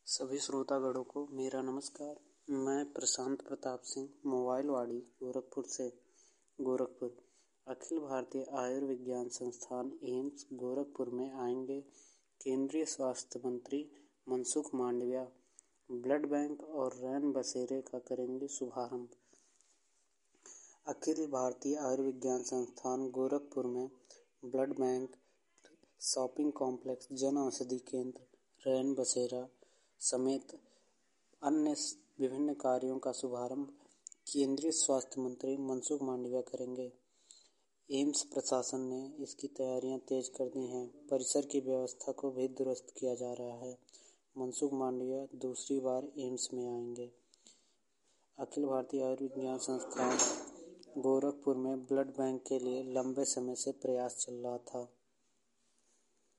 सभी श्रोतागणों को मेरा नमस्कार। मैं प्रशांत प्रताप सिंह मोबाइलवाड़ी गोरखपुर अखिल भारतीय आयुर्विज्ञान संस्थान एम्स गोरखपुर में आएंगे केंद्रीय स्वास्थ्य मंत्री मनसुख मांडविया। ब्लड बैंक और रैन बसेरे का करेंगे शुभारंभ। अखिल भारतीय आयुर्विज्ञान संस्थान गोरखपुर में blood bank, shopping complex, Jan Aushadhi केंद्र, रैन बसेरा समेत अन्य विभिन्न कार्यों का शुभारंभ केंद्रीय स्वास्थ्य मंत्री मनसुख मांडविया करेंगे। एम्स प्रशासन ने इसकी तैयारियां तेज कर दी हैं। परिसर की व्यवस्था को भी दुरुस्त किया जा रहा है। मनसुख मांडविया दूसरी बार एम्स में आएंगे। अखिल भारतीय आयुर्विज्ञान संस्थान गोरखपुर में ब्लड बैंक के लिए लंबे समय से प्रयास चल रहा था।